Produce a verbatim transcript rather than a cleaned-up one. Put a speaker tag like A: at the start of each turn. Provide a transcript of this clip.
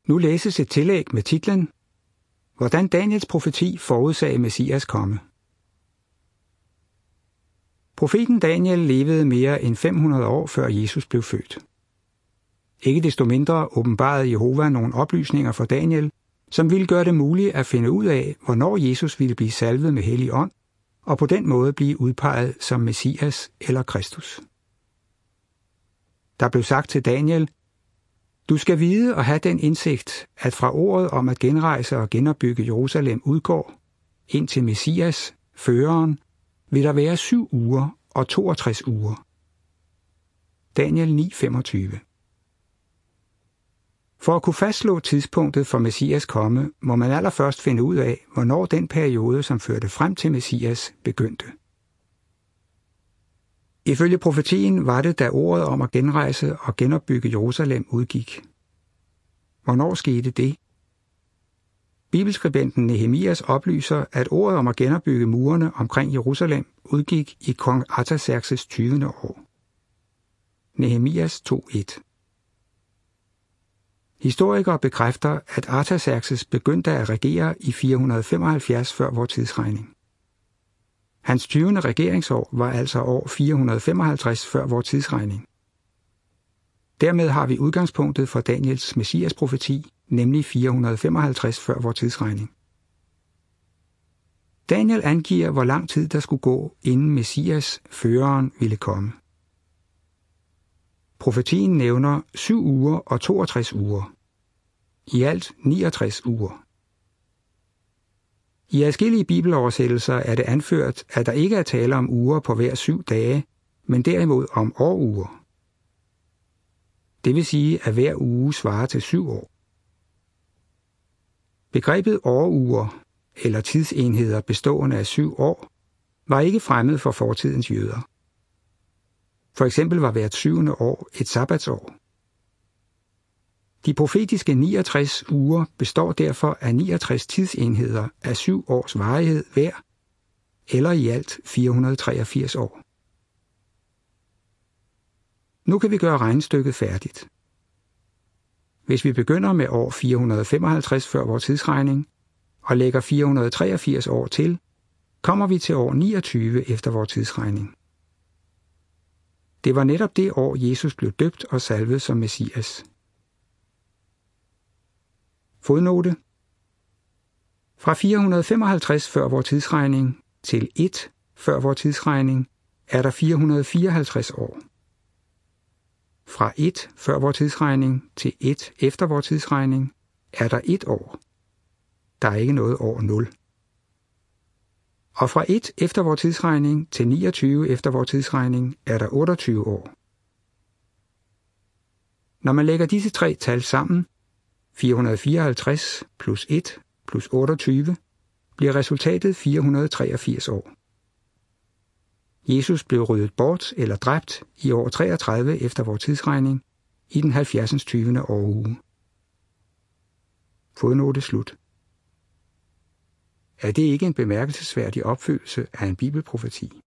A: Nu læses et tillæg med titlen Hvordan Daniels profeti forudsagde Messias komme. Profeten Daniel levede mere end fem hundrede år før Jesus blev født. Ikke desto mindre åbenbarede Jehova nogle oplysninger for Daniel, som ville gøre det muligt at finde ud af, hvornår Jesus ville blive salvet med hellig ånd, og på den måde blive udpeget som Messias eller Kristus. Der blev sagt til Daniel, du skal vide og have den indsigt, at fra ordet om at genrejse og genopbygge Jerusalem udgår, indtil Messias, føreren, vil der være syv uger og toogtres uger. Daniel ni femogtyve. For at kunne fastslå tidspunktet for Messias komme, må man allerførst finde ud af, hvornår den periode, som førte frem til Messias, begyndte. Ifølge profetien var det, da ordet om at genrejse og genopbygge Jerusalem udgik. Hvornår skete det? Bibelskribenten Nehemias oplyser, at ordet om at genopbygge murene omkring Jerusalem udgik i kong Artaxerxes tyvende år. Nehemias to et. Historikere bekræfter, at Artaxerxes begyndte at regere i fire hundrede femoghalvfjerds før vor tidsregning. Hans tyvende regeringsår var altså år fire hundrede femoghalvtreds før vor tidsregning. Dermed har vi udgangspunktet for Daniels Messias profeti, nemlig fire hundrede femoghalvtreds før vor tidsregning. Daniel angiver, hvor lang tid der skulle gå, inden Messias, føreren, ville komme. Profetien nævner syv uger og toogtres uger. I alt niogtres uger. I adskillige bibeloversættelser er det anført, at der ikke er tale om uger på hver syv dage, men derimod om åruger. Det vil sige, at hver uge svarer til syv år. Begrebet åruger, eller tidsenheder bestående af syv år, var ikke fremmed for fortidens jøder. For eksempel var hvert syvende år et sabbatsår. De profetiske niogtres uger består derfor af niogtres tidsenheder af syv års varighed hver, eller i alt fire hundrede treogfirs år. Nu kan vi gøre regnestykket færdigt. Hvis vi begynder med år fire hundrede femoghalvtreds før vor tidsregning og lægger fire hundrede treogfirs år til, kommer vi til år niogtyve efter vor tidsregning. Det var netop det år, Jesus blev døbt og salvet som Messias. Fodnote. Fra fire hundrede femoghalvtreds før vor tidsregning til et før vor tidsregning er der fire hundrede fireoghalvtreds år. Fra et før vor tidsregning til et efter vor tidsregning er der et år. Der er ikke noget år nul. Og fra et efter vor tidsregning til niogtyve efter vor tidsregning er der otteogtyve år. Når man lægger disse tre tal sammen, fire hundrede fireoghalvtreds plus et plus otteogtyve, bliver resultatet fire hundrede treogfirs år. Jesus blev ryddet bort eller dræbt i år treogtredive efter vor tidsregning i den halvfjerdsende tyvende åruge. Fodnote slut. Er det ikke en bemærkelsesværdig opfyldelse af en bibelprofeti?